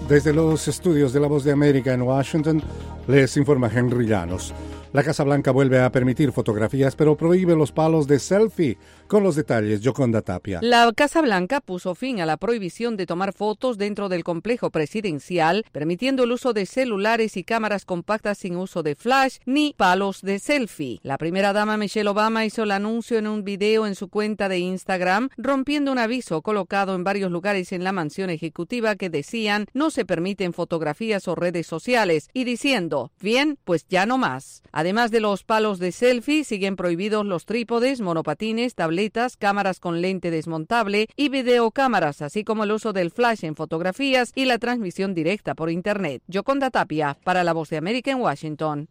Desde los estudios de La Voz de América en Washington, les informa Henry Llanos. La Casa Blanca vuelve a permitir fotografías, pero prohíbe los palos de selfie. Con los detalles, Yoconda Tapia. La Casa Blanca puso fin a la prohibición de tomar fotos dentro del complejo presidencial, permitiendo el uso de celulares y cámaras compactas sin uso de flash ni palos de selfie. La primera dama Michelle Obama hizo el anuncio en un video en su cuenta de Instagram, rompiendo un aviso colocado en varios lugares en la mansión ejecutiva que decían no se permiten fotografías o redes sociales, y diciendo, bien, pues ya no más. Además de los palos de selfie, siguen prohibidos los trípodes, monopatines, tabletas, cámaras con lente desmontable y videocámaras, así como el uso del flash en fotografías y la transmisión directa por Internet. Yoconda Tapia, para La Voz de América en Washington.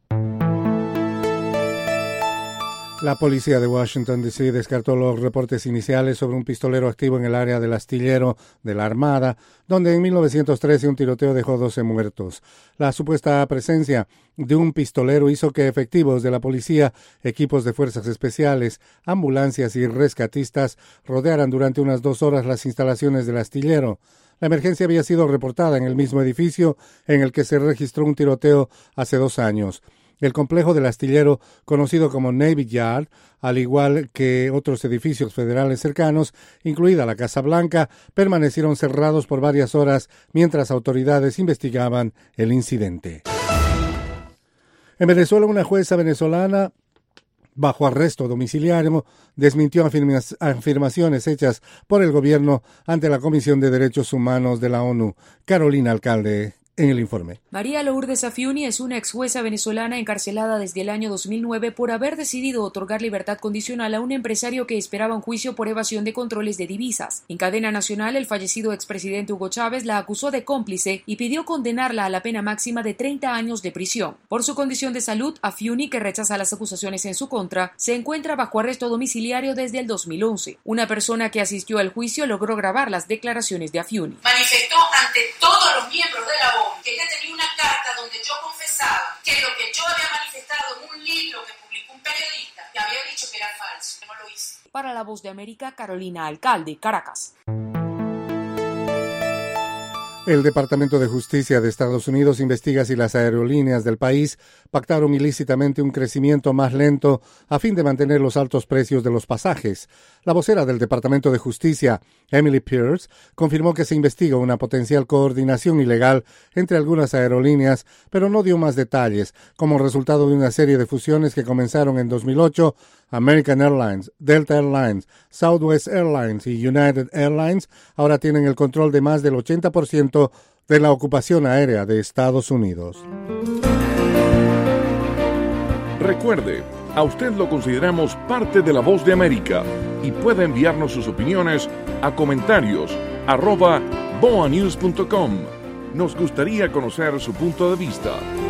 La policía de Washington D.C. descartó los reportes iniciales sobre un pistolero activo en el área del astillero de la Armada, donde en 1913 un tiroteo dejó 12 muertos. La supuesta presencia de un pistolero hizo que efectivos de la policía, equipos de fuerzas especiales, ambulancias y rescatistas rodearan durante unas 2 horas las instalaciones del astillero. La emergencia había sido reportada en el mismo edificio en el que se registró un tiroteo hace 2 años. El complejo del astillero, conocido como Navy Yard, al igual que otros edificios federales cercanos, incluida la Casa Blanca, permanecieron cerrados por varias horas mientras autoridades investigaban el incidente. En Venezuela, una jueza venezolana bajo arresto domiciliario desmintió afirmaciones hechas por el gobierno ante la Comisión de Derechos Humanos de la ONU. Carolina Alcalde, en el informe. María Lourdes Afiuni es una ex jueza venezolana encarcelada desde el año 2009 por haber decidido otorgar libertad condicional a un empresario que esperaba un juicio por evasión de controles de divisas. En cadena nacional, el fallecido expresidente Hugo Chávez la acusó de cómplice y pidió condenarla a la pena máxima de 30 años de prisión. Por su condición de salud, Afiuni, que rechaza las acusaciones en su contra, se encuentra bajo arresto domiciliario desde el 2011. Una persona que asistió al juicio logró grabar las declaraciones de Afiuni. Manifestó ante todos los miembros de la ONU que ella tenía una carta donde yo confesaba que lo que yo había manifestado en un libro que publicó un periodista que había dicho que era falso. No lo hice. Para La Voz de América, Carolina Alcalde, Caracas. El Departamento de Justicia de Estados Unidos investiga si las aerolíneas del país pactaron ilícitamente un crecimiento más lento a fin de mantener los altos precios de los pasajes. La vocera del Departamento de Justicia, Emily Pierce, confirmó que se investiga una potencial coordinación ilegal entre algunas aerolíneas, pero no dio más detalles. Como resultado de una serie de fusiones que comenzaron en 2008, American Airlines, Delta Airlines, Southwest Airlines y United Airlines ahora tienen el control de más del 80% de la ocupación aérea de Estados Unidos. Recuerde, a usted lo consideramos parte de La Voz de América y puede enviarnos sus opiniones a comentarios@boanews.com. Nos gustaría conocer su punto de vista.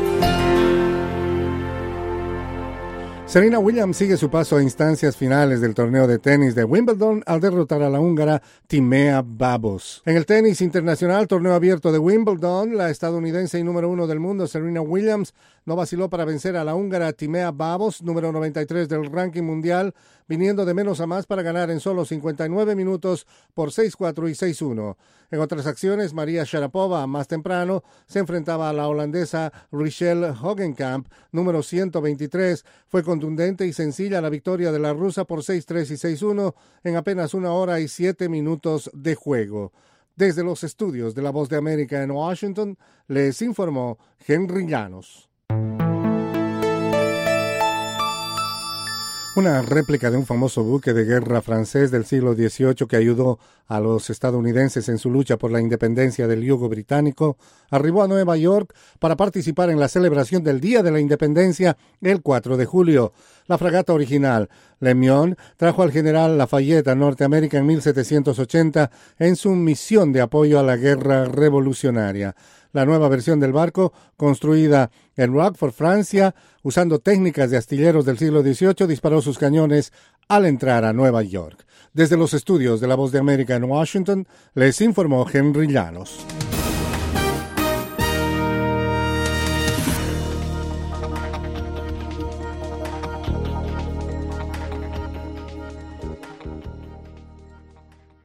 Serena Williams sigue su paso a instancias finales del torneo de tenis de Wimbledon al derrotar a la húngara Timea Babos. En el tenis internacional, torneo abierto de Wimbledon, la estadounidense y número 1 del mundo, Serena Williams, no vaciló para vencer a la húngara Timea Babos, número 93 del ranking mundial, viniendo de menos a más para ganar en solo 59 minutos por 6-4 y 6-1. En otras acciones, María Sharapova, más temprano, se enfrentaba a la holandesa Richelle Hogenkamp, número 123. Fue contundente y sencilla la victoria de la rusa por 6-3 y 6-1 en apenas 1 hora y 7 minutos de juego. Desde los estudios de La Voz de América en Washington, les informó Henry Llanos. Una réplica de un famoso buque de guerra francés del siglo XVIII que ayudó a los estadounidenses en su lucha por la independencia del yugo británico arribó a Nueva York para participar en la celebración del Día de la Independencia el 4 de julio. La fragata original, Le Mion, trajo al general Lafayette a Norteamérica en 1780 en su misión de apoyo a la guerra revolucionaria. La nueva versión del barco, construida en Roquefort, Francia, usando técnicas de astilleros del siglo XVIII, disparó sus cañones al entrar a Nueva York. Desde los estudios de La Voz de América en Washington, les informó Henry Llanos.